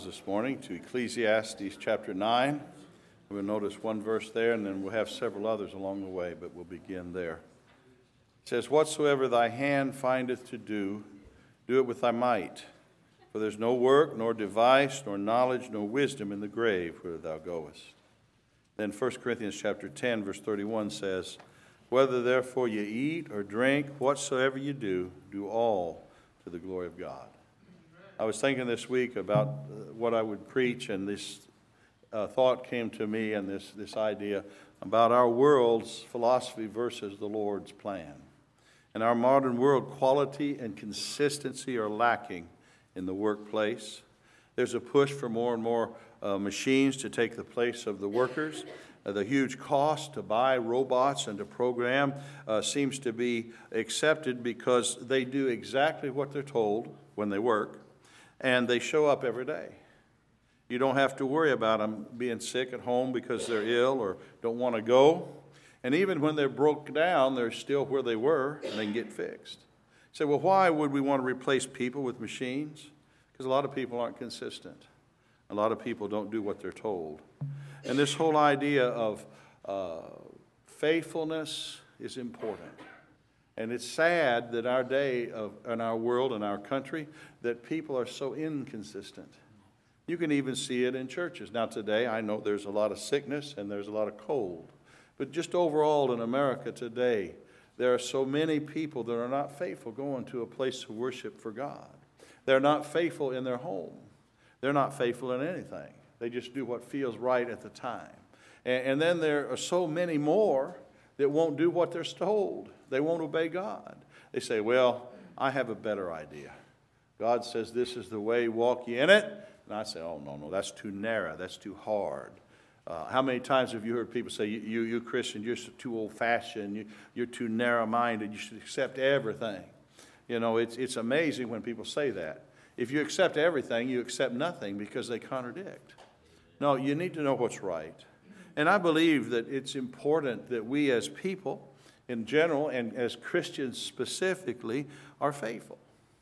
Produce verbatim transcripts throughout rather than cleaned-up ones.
This morning to Ecclesiastes chapter nine. We'll notice one verse there, and then we'll have several others along the way, but we'll begin there. It says, "Whatsoever thy hand findeth to do, do it with thy might. For there's no work, nor device, nor knowledge, nor wisdom in the grave whither thou goest." Then First Corinthians chapter ten, verse thirty-one says, "Whether therefore ye eat or drink, whatsoever ye do, do all to the glory of God." I was thinking this week about what I would preach, and this uh, thought came to me, and this, this idea about our world's philosophy versus the Lord's plan. In our modern world, quality and consistency are lacking in the workplace. There's a push for more and more uh, machines to take the place of the workers. Uh, the huge cost to buy robots and to program uh, seems to be accepted because they do exactly what they're told when they work. And they show up every day. You don't have to worry about them being sick at home because they're ill or don't want to go. And even when they're broke down, they're still where they were and they can get fixed. You say, well, why would we want to replace people with machines? Because a lot of people aren't consistent. A lot of people don't do what they're told. And this whole idea of uh, faithfulness is important. And it's sad that our day of, in our world, in our country, that people are so inconsistent. You can even see it in churches. Now today, I know there's a lot of sickness and there's a lot of cold. But just overall in America today, there are so many people that are not faithful going to a place of worship for God. They're not faithful in their home. They're not faithful in anything. They just do what feels right at the time. And, and then there are so many more that won't do what they're told. They won't obey God. They say, well, I have a better idea. God says this is the way, walk ye in it. And I say, oh, no, no, that's too narrow. That's too hard. Uh, how many times have you heard people say, you, you, you Christian, you're too old-fashioned. You, you're too narrow-minded. You should accept everything. You know, it's, it's amazing when people say that. If you accept everything, you accept nothing because they contradict. No, you need to know what's right. And I believe that it's important that we as people in general and as Christians specifically are faithful.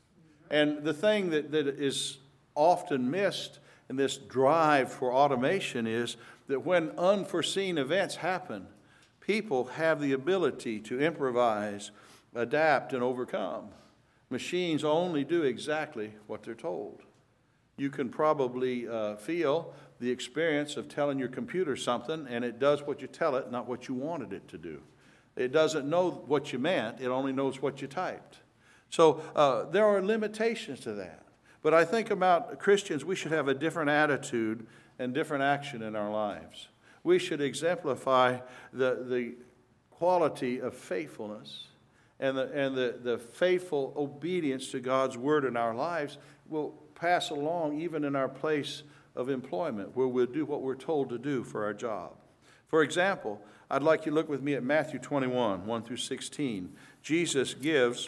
And the thing that, that is often missed in this drive for automation is that when unforeseen events happen, people have the ability to improvise, adapt, and overcome. Machines only do exactly what they're told. You can probably uh, feel the experience of telling your computer something, and it does what you tell it, not what you wanted it to do. It doesn't know what you meant. It only knows what you typed. So uh, there are limitations to that. But I think about Christians, we should have a different attitude and different action in our lives. We should exemplify the, the quality of faithfulness, and, the, and the, the faithful obedience to God's word in our lives will pass along even in our place of employment, where we'll do what we're told to do for our job. For example, I'd like you to look with me at Matthew twenty-one, one through sixteen. Jesus gives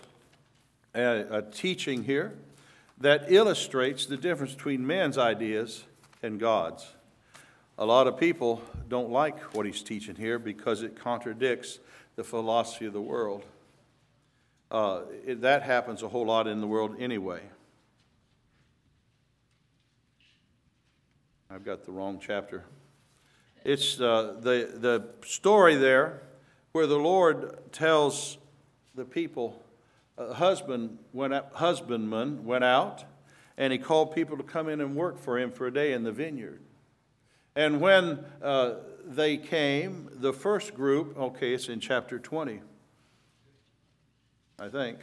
a, a teaching here that illustrates the difference between men's ideas and God's. A lot of people don't like what he's teaching here because it contradicts the philosophy of the world. Uh, it, that happens a whole lot in the world anyway. I've got the wrong chapter. It's uh, the, the story there where the Lord tells the people, a husband went out, husbandman went out, and he called people to come in and work for him for a day in the vineyard. And when uh, they came, the first group, okay, it's in chapter twenty, I think.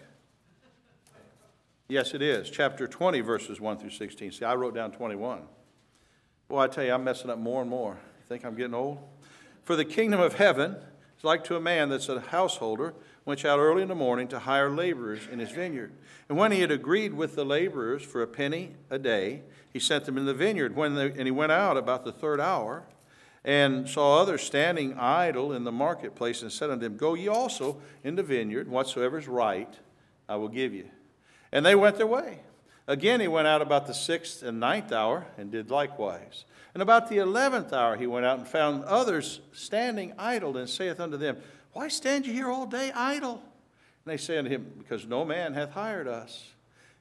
Yes, it is. Chapter twenty, verses one through sixteen. See, I wrote down twenty-one. Boy, I tell you, I'm messing up more and more. You think I'm getting old? For the kingdom of heaven is like to a man that's a householder, went out early in the morning to hire laborers in his vineyard. And when he had agreed with the laborers for a penny a day, he sent them in the vineyard. When they, and he went out about the third hour and saw others standing idle in the marketplace and said unto them, Go ye also in the vineyard, whatsoever is right, I will give you. And they went their way. Again, he went out about the sixth and ninth hour and did likewise. And about the eleventh hour he went out and found others standing idle, and saith unto them, Why stand ye here all day idle? And they say unto him, Because no man hath hired us.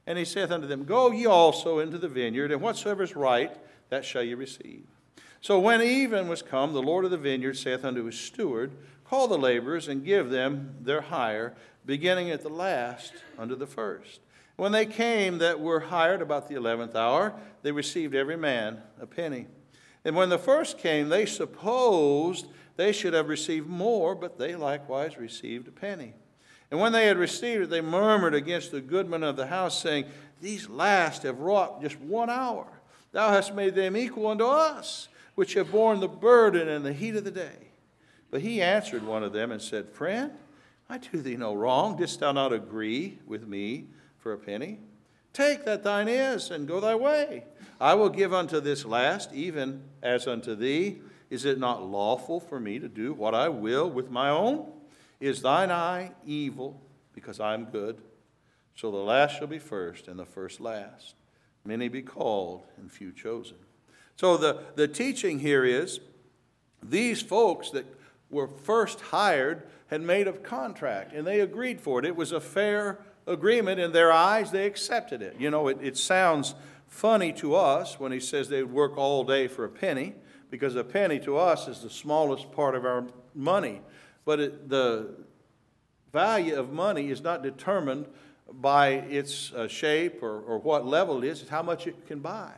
And he saith unto them, Go ye also into the vineyard, and whatsoever is right, that shall ye receive. So when even was come, the Lord of the vineyard saith unto his steward, Call the laborers, and give them their hire, beginning at the last unto the first. When they came that were hired about the eleventh hour, they received every man a penny. And when the first came, they supposed they should have received more, but they likewise received a penny. And when they had received it, they murmured against the goodman of the house, saying, These last have wrought just one hour. Thou hast made them equal unto us, which have borne the burden and the heat of the day. But he answered one of them and said, Friend, I do thee no wrong. Didst thou not agree with me for a penny? Take that thine is, and go thy way. I will give unto this last, even as unto thee. Is it not lawful for me to do what I will with my own? Is thine eye evil, because I am good? So the last shall be first, and the first last. Many be called, and few chosen. So the, the teaching here is, these folks that were first hired had made a contract, and they agreed for it. It was a fair agreement. In their eyes, they accepted it. You know, it, it sounds funny to us when he says they would work all day for a penny, because a penny to us is the smallest part of our money. But it, the value of money is not determined by its uh, shape or, or what level it is. It's how much it can buy.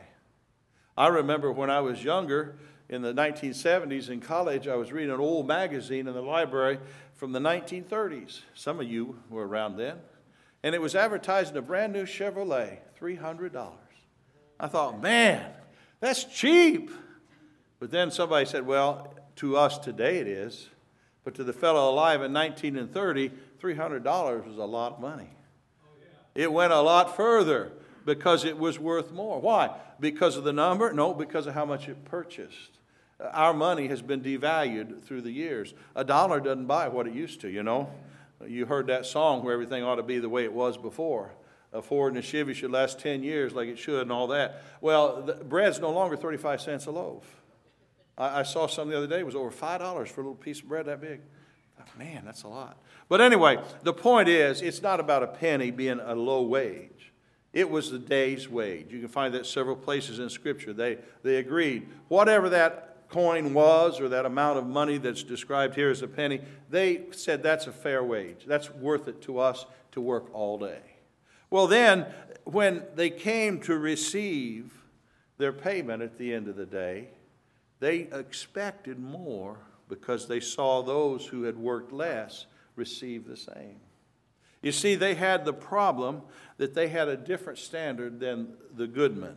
I remember when I was younger, in the nineteen seventies in college, I was reading an old magazine in the library from the nineteen thirties. Some of you were around then. And it was advertising a brand new Chevrolet, three hundred dollars. I thought, man, that's cheap. But then somebody said, well, to us today it is. But to the fellow alive in nineteen thirty, three hundred dollars was a lot of money. Oh, yeah. It went a lot further because it was worth more. Why? Because of the number? No, because of how much it purchased. Our money has been devalued through the years. A dollar doesn't buy what it used to, you know. You heard that song where everything ought to be the way it was before. A Ford and a Chevy should last ten years like it should and all that. Well, the bread's no longer thirty-five cents a loaf. I, I saw some the other day. It was over five dollars for a little piece of bread that big. Man, that's a lot. But anyway, the point is, it's not about a penny being a low wage. It was the day's wage. You can find that several places in Scripture. They, they agreed. Whatever that coin was, or that amount of money that's described here as a penny, they said that's a fair wage. That's worth it to us to work all day. Well, then, when they came to receive their payment at the end of the day, they expected more because they saw those who had worked less receive the same. You see, they had the problem that they had a different standard than the goodman.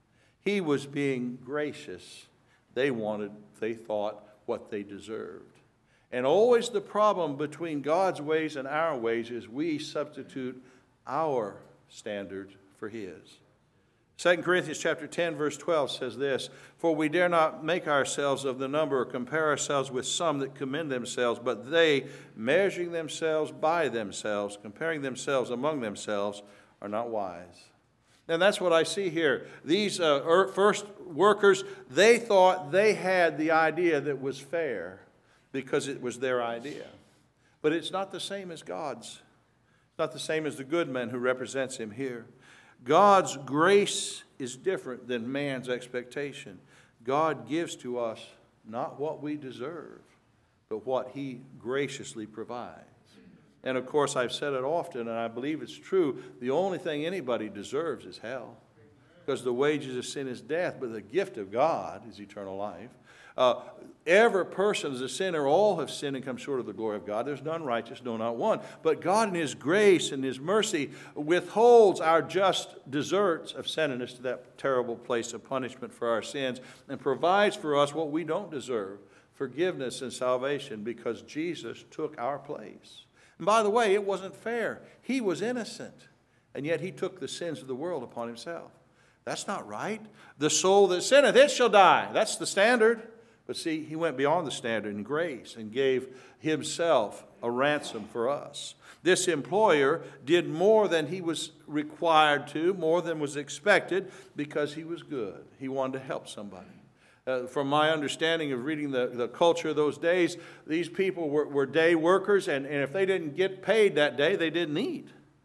He was being gracious. They wanted, they thought, what they deserved. And always the problem between God's ways and our ways is we substitute our standard for his. Second Corinthians chapter ten, verse twelve says this, For we dare not make ourselves of the number or compare ourselves with some that commend themselves, but they, measuring themselves by themselves, comparing themselves among themselves, are not wise. And that's what I see here. These uh, first workers, they thought they had the idea that was fair because it was their idea. But it's not the same as God's. It's not the same as the good man who represents him here. God's grace is different than man's expectation. God gives to us not what we deserve, but what he graciously provides. And of course, I've said it often, and I believe it's true, the only thing anybody deserves is hell. Because the wages of sin is death, but the gift of God is eternal life. Uh, every person is a sinner. All have sinned and come short of the glory of God. There's none righteous, no, not one. But God in his grace and his mercy withholds our just deserts of sending us to that terrible place of punishment for our sins and provides for us what we don't deserve, forgiveness and salvation, because Jesus took our place. And by the way, it wasn't fair. He was innocent, and yet he took the sins of the world upon himself. That's not right. The soul that sinneth, it shall die. That's the standard. But see, he went beyond the standard in grace and gave himself a ransom for us. This employer did more than he was required to, more than was expected, because he was good. He wanted to help somebody. Uh, from my understanding of reading the, the culture of those days, these people were, were day workers, and, and if they didn't get paid that day, they didn't eat.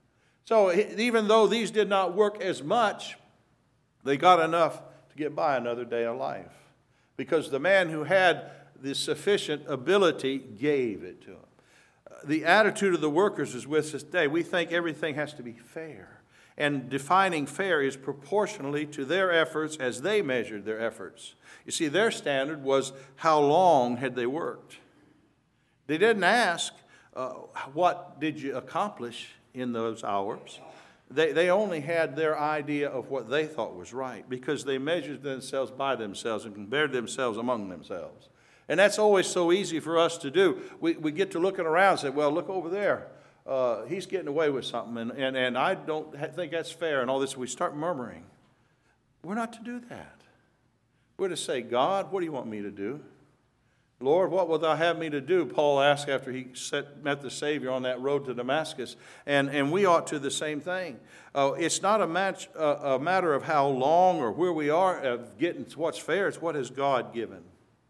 So even though these did not work as much, they got enough to get by another day of life. Because the man who had the sufficient ability gave it to him. The attitude of the workers is with us today. We think everything has to be fair. And defining fair is proportionally to their efforts as they measured their efforts. You see, their standard was how long had they worked. They didn't ask, uh, what did you accomplish in those hours? They, they only had their idea of what they thought was right because they measured themselves by themselves and compared themselves among themselves. And that's always so easy for us to do. We, we get to looking around and say, well, look over there. Uh, he's getting away with something, and, and, and I don't think that's fair and all this. We start murmuring. We're not to do that. We're to say, God, what do you want me to do? Lord, what will thou have me to do? Paul asked after he set, met the Savior on that road to Damascus. And, and we ought to the same thing. Uh, it's not a, match, uh, a matter of how long or where we are of getting to what's fair. It's what has God given.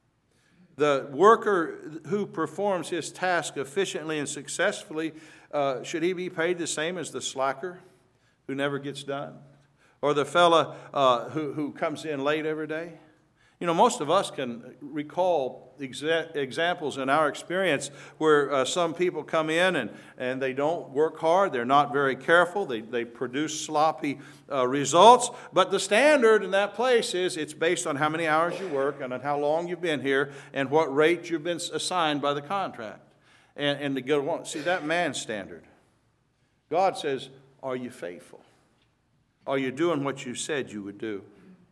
The worker who performs his task efficiently and successfully, uh, should he be paid the same as the slacker who never gets done? Or the fella uh, who, who comes in late every day? You know, most of us can recall exa- examples in our experience where uh, some people come in and, and they don't work hard, they're not very careful, they, they produce sloppy uh, results, but the standard in that place is it's based on how many hours you work and on how long you've been here and what rate you've been assigned by the contract. And, and to go on, see, that man's standard. God says, are you faithful? Are you doing what you said you would do?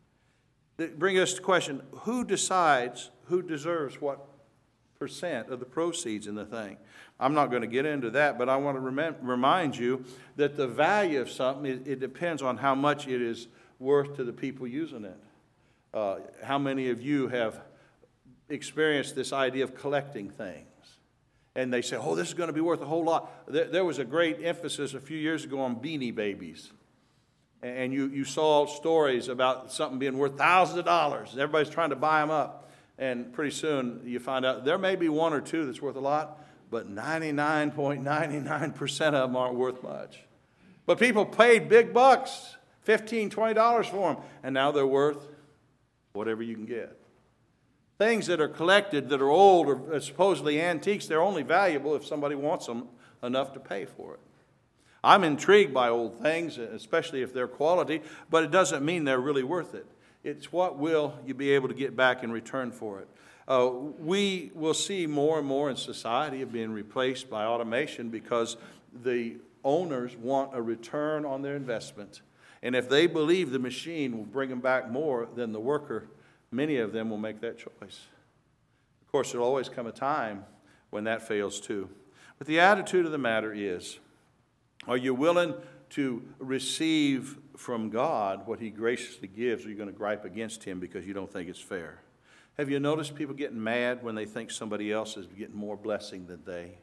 That brings us to the question, who decides who deserves what percent of the proceeds in the thing? I'm not going to get into that, but I want to rem- remind you that the value of something, it, it depends on how much it is worth to the people using it. Uh, how many of you have experienced this idea of collecting things? And they say, oh, this is going to be worth a whole lot. There, there was a great emphasis a few years ago on Beanie Babies. And you, you saw stories about something being worth thousands of dollars. Everybody's trying to buy them up. And pretty soon you find out there may be one or two that's worth a lot, but ninety-nine point nine nine percent of them aren't worth much. But people paid big bucks, fifteen dollars, twenty dollars for them, and now they're worth whatever you can get. Things that are collected that are old or supposedly antiques, they're only valuable if somebody wants them enough to pay for it. I'm intrigued by old things, especially if they're quality, but it doesn't mean they're really worth it. It's what will you be able to get back in return for it. Uh, we will see more and more in society of being replaced by automation because the owners want a return on their investment. And if they believe the machine will bring them back more than the worker, many of them will make that choice. Of course, there will always come a time when that fails too. But the attitude of the matter is, are you willing to receive from God what he graciously gives, or are you going to gripe against him because you don't think it's fair? Have you noticed people getting mad when they think somebody else is getting more blessing than they?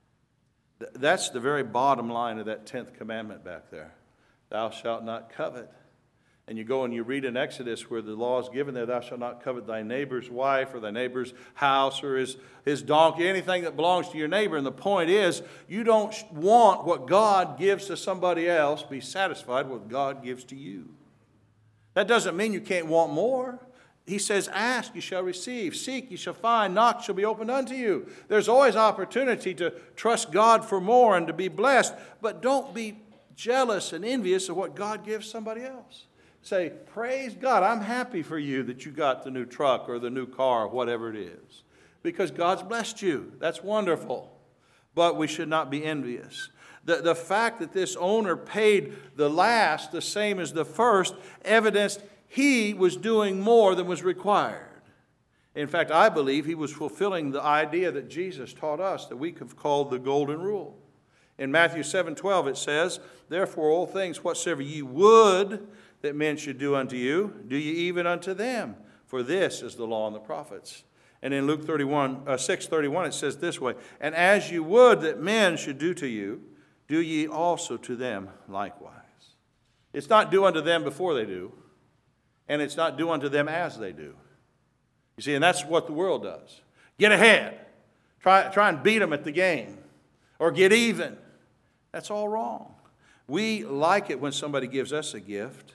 That's the very bottom line of that tenth commandment back there. Thou shalt not covet. And you go and you read in Exodus where the law is given there, thou shalt not covet thy neighbor's wife or thy neighbor's house or his, his donkey, anything that belongs to your neighbor. And the point is, you don't want what God gives to somebody else, be satisfied with what God gives to you. That doesn't mean you can't want more. He says, ask, you shall receive. Seek, you shall find. Knock, shall be opened unto you. There's always opportunity to trust God for more and to be blessed. But don't be jealous and envious of what God gives somebody else. Say, praise God, I'm happy for you that you got the new truck or the new car or whatever it is. Because God's blessed you. That's wonderful. But we should not be envious. The, the fact that this owner paid the last the same as the first evidenced he was doing more than was required. In fact, I believe he was fulfilling the idea that Jesus taught us that we have called the golden rule. In Matthew seven twelve it says, therefore all things whatsoever ye would that men should do unto you, do ye even unto them. For this is the law and the prophets. And in Luke thirty-one, uh, six thirty-one it says this way, and as you would that men should do to you, do ye also to them likewise. It's not do unto them before they do, and it's not do unto them as they do. You see, and that's what the world does. Get ahead. Try, try and beat them at the game. Or get even. That's all wrong. We like it when somebody gives us a gift,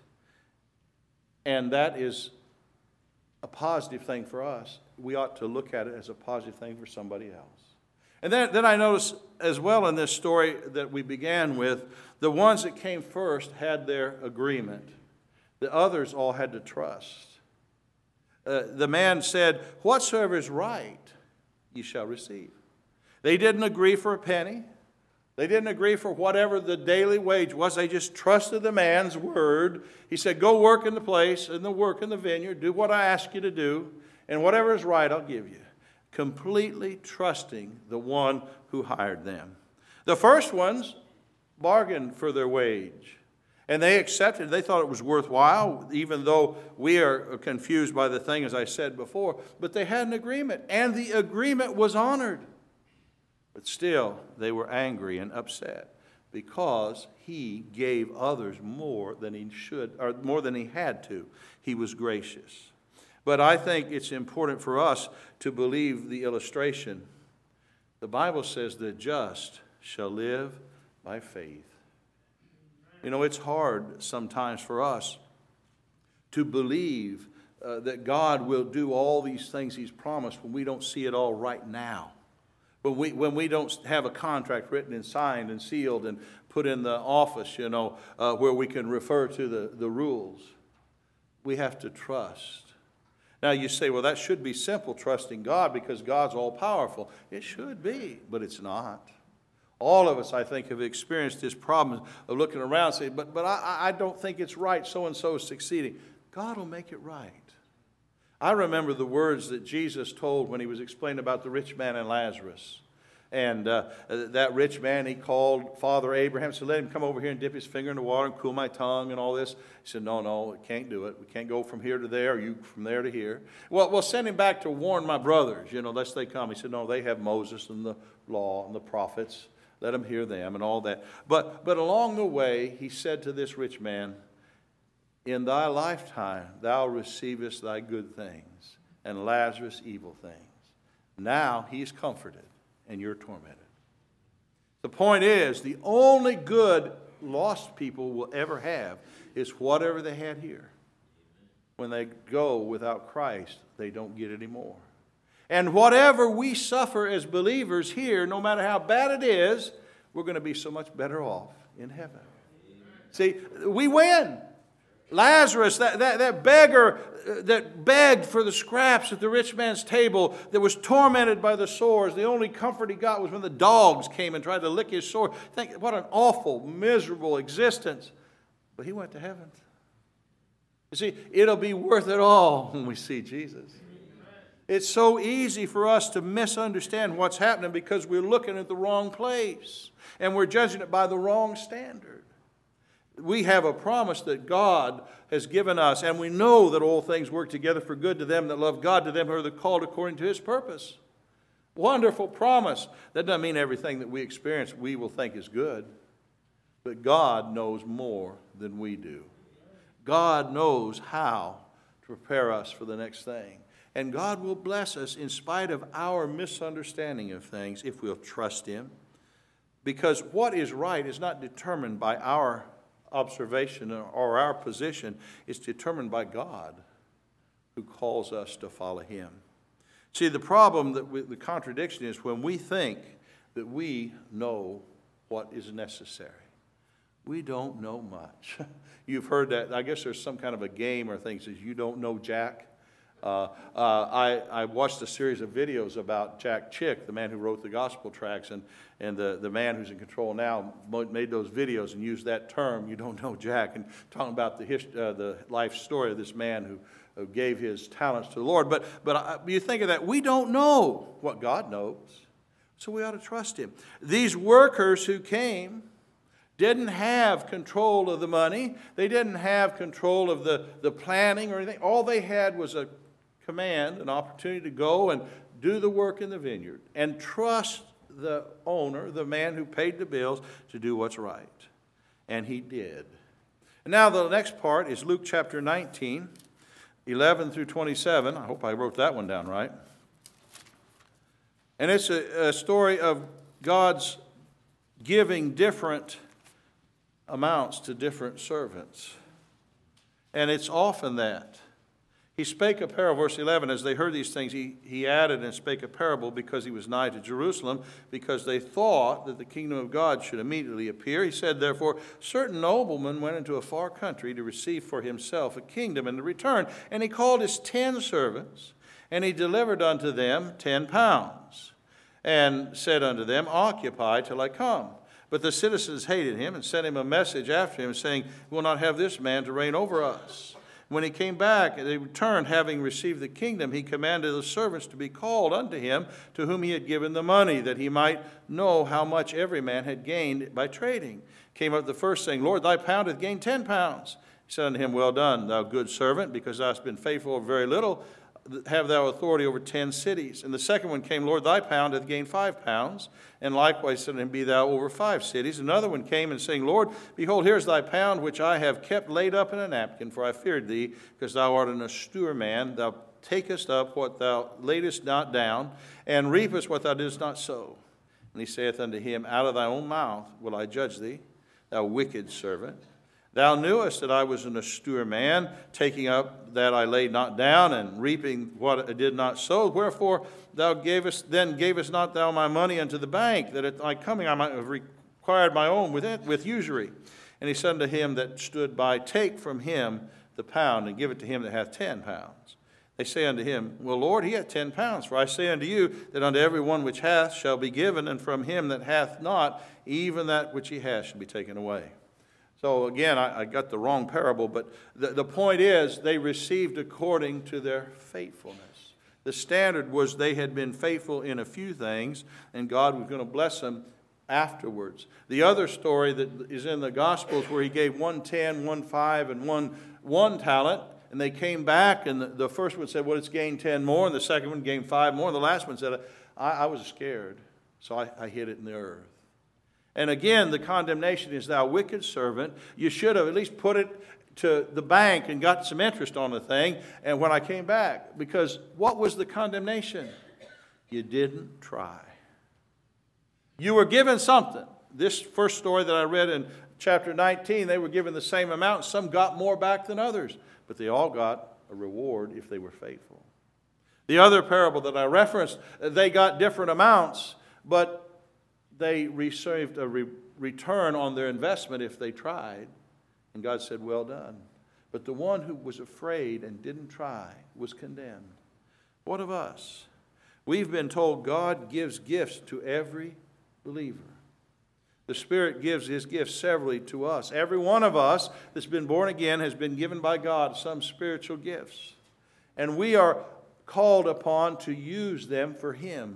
and that is a positive thing for us. We ought to look at it as a positive thing for somebody else. And then, then I notice as well in this story that we began with, the ones that came first had their agreement. The others all had to trust. Uh, the man said, "Whatsoever is right, ye shall receive." They didn't agree for a penny. They didn't agree for whatever the daily wage was. They just trusted the man's word. He said, "Go work in the place, and the work in the vineyard. Do what I ask you to do, and whatever is right, I'll give you." Completely trusting the one who hired them. The first ones bargained for their wage, and they accepted. They thought it was worthwhile, even though we are confused by the thing, as I said before. But they had an agreement, and the agreement was honored. But still, they were angry and upset because he gave others more than he should, or more than he had to. He was gracious. But I think it's important for us to believe the illustration. The Bible says the just shall live by faith. You know, it's hard sometimes for us to believe uh, that God will do all these things He's promised when we don't see it all right now. When we, when we don't have a contract written and signed and sealed and put in the office, you know, uh, where we can refer to the, the rules. We have to trust. Now you say, well, that should be simple, trusting God, because God's all-powerful. It should be, but it's not. All of us, I think, have experienced this problem of looking around and saying, but, but I, I don't think it's right, so-and-so is succeeding. God will make it right. I remember the words that Jesus told when He was explaining about the rich man and Lazarus. And uh, that rich man, he called Father Abraham, said, "Let him come over here and dip his finger in the water and cool my tongue and all this." He said, no, no, we can't do it. We can't go from here to there, or you from there to here. Well, we'll send him back to warn my brothers, you know, lest they come. He said, no, they have Moses and the law and the prophets. Let them hear them and all that. But, but along the way, he said to this rich man, "In thy lifetime thou receivest thy good things, and Lazarus evil things. Now he's comforted, and you're tormented." The point is, the only good lost people will ever have is whatever they had here. When they go without Christ, they don't get any more. And whatever we suffer as believers here, no matter how bad it is, we're going to be so much better off in heaven. See, we win. Lazarus, that, that, that beggar that begged for the scraps at the rich man's table, that was tormented by the sores, the only comfort he got was when the dogs came and tried to lick his sore. Think what an awful, miserable existence. But he went to heaven. You see, it'll be worth it all when we see Jesus. It's so easy for us to misunderstand what's happening because we're looking at the wrong place and we're judging it by the wrong standard. We have a promise that God has given us, and we know that all things work together for good to them that love God, to them who are called according to His purpose. Wonderful promise. That doesn't mean everything that we experience we will think is good, but God knows more than we do. God knows how to prepare us for the next thing. And God will bless us in spite of our misunderstanding of things if we'll trust Him. Because what is right is not determined by our observation or our position. It's determined by God, who calls us to follow Him. See, the problem, that we, the contradiction is when we think that we know what is necessary. We don't know much. You've heard that. I guess there's some kind of a game or thing that says you don't know Jack. Uh, uh, I, I watched a series of videos about Jack Chick, the man who wrote the gospel tracts, and, and the, the man who's in control now made those videos and used that term, you don't know Jack, and talking about the, hist- uh, the life story of this man who, who gave his talents to the Lord. But, but I, you think of that, we don't know what God knows, so we ought to trust Him. These workers who came didn't have control of the money. They didn't have control of the, the planning or anything. All they had was a command, an opportunity to go and do the work in the vineyard and trust the owner, the man who paid the bills, to do what's right. And he did. And now the next part is Luke chapter nineteen, eleven through twenty-seven. I hope I wrote that one down right. And it's a, a story of God's giving different amounts to different servants. And it's often that. He spake a parable, verse eleven, as they heard these things, he, he added and spake a parable because he was nigh to Jerusalem, because they thought that the kingdom of God should immediately appear. He said, therefore, certain noblemen went into a far country to receive for himself a kingdom and to return. And he called his ten servants, and he delivered unto them ten pounds, and said unto them, occupy till I come. But the citizens hated him and sent him a message after him, saying, we will not have this man to reign over us. When he came back, and they returned, having received the kingdom, he commanded the servants to be called unto him, to whom he had given the money, that he might know how much every man had gained by trading. Came up the first, saying, Lord, thy pound hath gained ten pounds. He said unto him, well done, thou good servant, because thou hast been faithful over very little, have thou authority over ten cities. And the second one came, Lord, thy pound hath gained five pounds. And likewise said unto him, be thou over five cities. Another one came and saying, Lord, behold, here is thy pound, which I have kept laid up in a napkin, for I feared thee, because thou art an austere man. Thou takest up what thou laidest not down, and reapest what thou didst not sow. And he saith unto him, out of thy own mouth will I judge thee, thou wicked servant. Thou knewest that I was an austere man, taking up that I laid not down, and reaping what I did not sow. Wherefore thou gavest, then gavest not thou my money unto the bank, that at thy coming I might have required my own with it, with usury. And he said unto him that stood by, take from him the pound, and give it to him that hath ten pounds. They say unto him, well, Lord, he hath ten pounds. For I say unto you, that unto every one which hath shall be given, and from him that hath not, even that which he hath shall be taken away. So again, I, I got the wrong parable, but the, the point is they received according to their faithfulness. The standard was they had been faithful in a few things, and God was going to bless them afterwards. The other story that is in the Gospels where he gave one ten, one five, and one one talent, and they came back, and the, the first one said, well, it's gained ten more, and the second one gained five more, and the last one said, I, I was scared, so I, I hid it in the earth. And again, the condemnation is, thou wicked servant, you should have at least put it to the bank and got some interest on the thing, and when I came back, because what was the condemnation? You didn't try. You were given something. This first story that I read in chapter nineteen, they were given the same amount. Some got more back than others, but they all got a reward if they were faithful. The other parable that I referenced, they got different amounts, but they received a re- return on their investment if they tried. And God said, well done. But the one who was afraid and didn't try was condemned. What of us? We've been told God gives gifts to every believer. The Spirit gives His gifts severally to us. Every one of us that's been born again has been given by God some spiritual gifts. And we are called upon to use them for Him.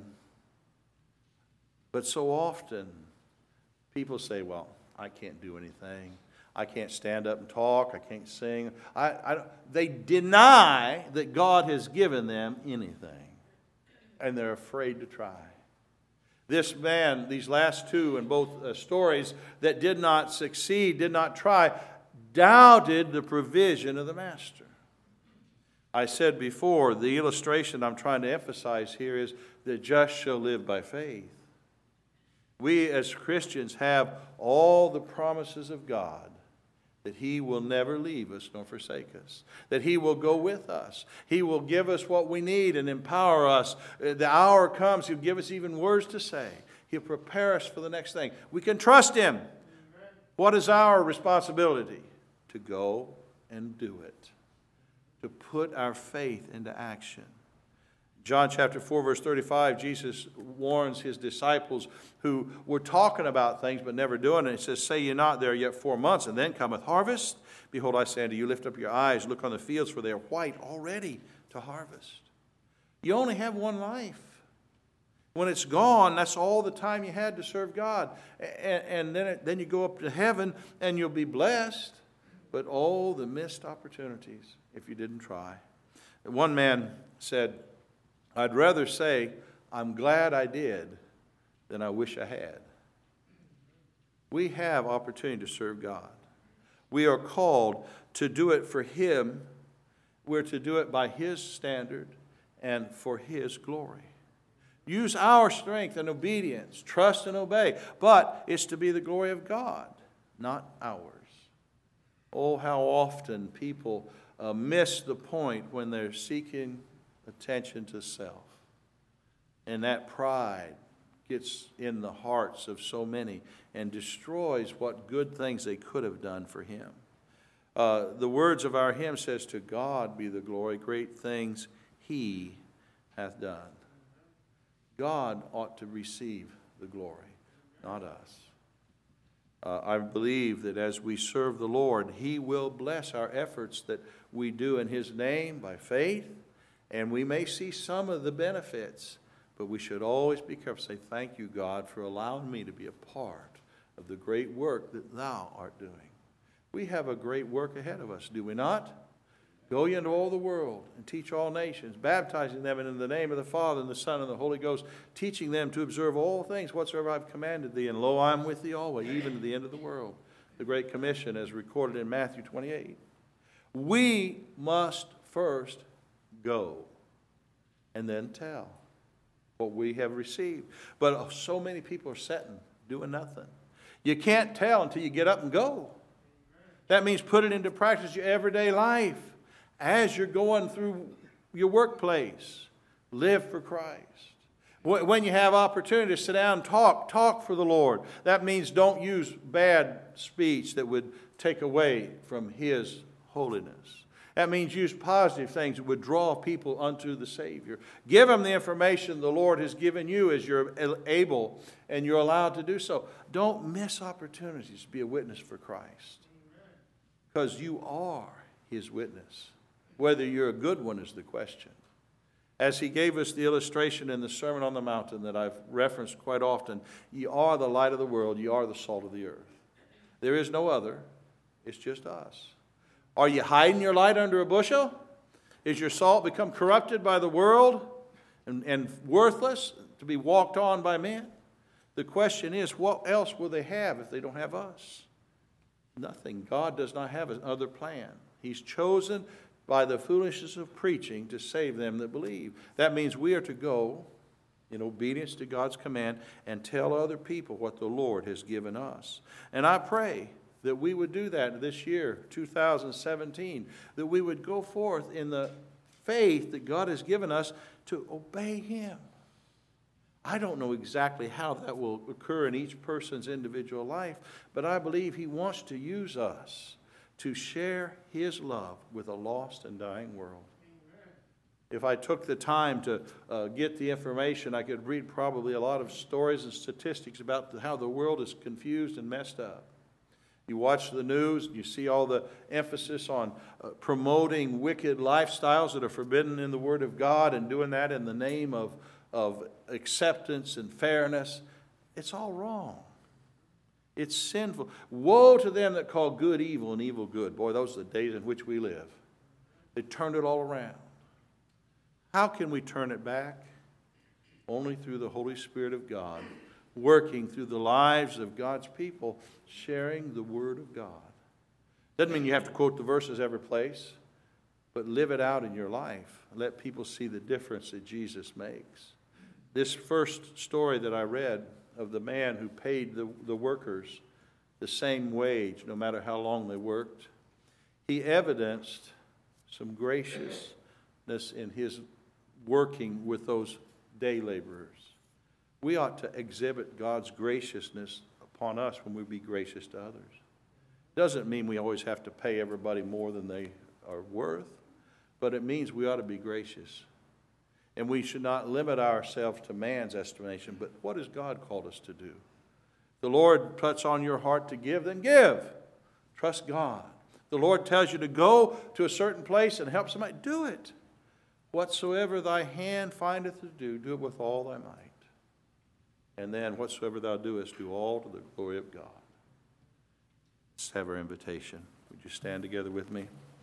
But so often, people say, well, I can't do anything. I can't stand up and talk. I can't sing. I, I, they deny that God has given them anything. And they're afraid to try. This man, these last two in both uh, stories that did not succeed, did not try, doubted the provision of the master. I said before, the illustration I'm trying to emphasize here is the just shall live by faith. We as Christians have all the promises of God, that He will never leave us nor forsake us, that He will go with us. He will give us what we need and empower us. The hour comes, He'll give us even words to say. He'll prepare us for the next thing. We can trust Him. What is our responsibility? To go and do it, to put our faith into action. John chapter four, verse thirty-five, Jesus warns His disciples who were talking about things but never doing it. He says, say ye not, there are yet four months, and then cometh harvest. Behold, I say unto you, lift up your eyes, look on the fields, for they are white already to harvest. You only have one life. When it's gone, that's all the time you had to serve God. And, and then, it, then you go up to heaven, and you'll be blessed. But all the missed opportunities if you didn't try. One man said, I'd rather say, I'm glad I did, than I wish I had. We have opportunity to serve God. We are called to do it for Him. We're to do it by His standard and for His glory. Use our strength and obedience, trust and obey, but it's to be the glory of God. not ours. Oh, how often people uh, miss the point when they're seeking attention to self. And that pride gets in the hearts of so many and destroys what good things they could have done for him. Uh, the words of our hymn says, "To God be the glory, great things he hath done." God ought to receive the glory, not us. Uh, I believe that as we serve the Lord, he will bless our efforts that we do in his name by faith, and we may see some of the benefits, but we should always be careful. Say, "Thank you, God, for allowing me to be a part of the great work that thou art doing." We have a great work ahead of us, do we not? Go ye into all the world and teach all nations, baptizing them in the name of the Father and the Son and the Holy Ghost, teaching them to observe all things whatsoever I've commanded thee. And lo, I am with thee always, even to the end of the world. The Great Commission as recorded in Matthew twenty-eight. We must first go and then tell what we have received. But so many people are sitting, doing nothing. You can't tell until you get up and go. That means put it into practice your everyday life. As you're going through your workplace, live for Christ. When you have opportunity to sit down and talk, talk for the Lord. That means don't use bad speech that would take away from his holiness. That means use positive things that would draw people unto the Savior. Give them the information the Lord has given you as you're able and you're allowed to do so. Don't miss opportunities to be a witness for Christ. Because you are his witness. Whether you're a good one is the question. As he gave us the illustration in the Sermon on the Mountain that I've referenced quite often, ye are the light of the world, ye are the salt of the earth. There is no other, it's just us. Are you hiding your light under a bushel? Is your salt become corrupted by the world and, and worthless to be walked on by men? The question is, what else will they have if they don't have us? Nothing. God does not have another plan. He's chosen by the foolishness of preaching to save them that believe. That means we are to go in obedience to God's command and tell other people what the Lord has given us. And I pray that we would do that this year, two thousand seventeen, that we would go forth in the faith that God has given us to obey him. I don't know exactly how that will occur in each person's individual life, but I believe he wants to use us to share his love with a lost and dying world. Amen. If I took the time to uh, get the information, I could read probably a lot of stories and statistics about the, how the world is confused and messed up. You watch the news, you see all the emphasis on uh, promoting wicked lifestyles that are forbidden in the Word of God and doing that in the name of of acceptance and fairness. It's all wrong. It's sinful. Woe to them that call good evil and evil good. Boy, those are the days in which we live. They turned it all around. How can we turn it back? Only through the Holy Spirit of God, working through the lives of God's people, sharing the Word of God. Doesn't mean you have to quote the verses every place, but live it out in your life. Let people see the difference that Jesus makes. This first story that I read of the man who paid the, the workers the same wage no matter how long they worked, he evidenced some graciousness in his working with those day laborers. We ought to exhibit God's graciousness upon us when we be gracious to others. Doesn't mean we always have to pay everybody more than they are worth, but it means we ought to be gracious. And we should not limit ourselves to man's estimation, but what has God called us to do? The Lord puts on your heart to give, then give. Trust God. The Lord tells you to go to a certain place and help somebody, do it. Whatsoever thy hand findeth to do, do it with all thy might. And then whatsoever thou doest, do all to the glory of God. Let's have our invitation. Would you stand together with me?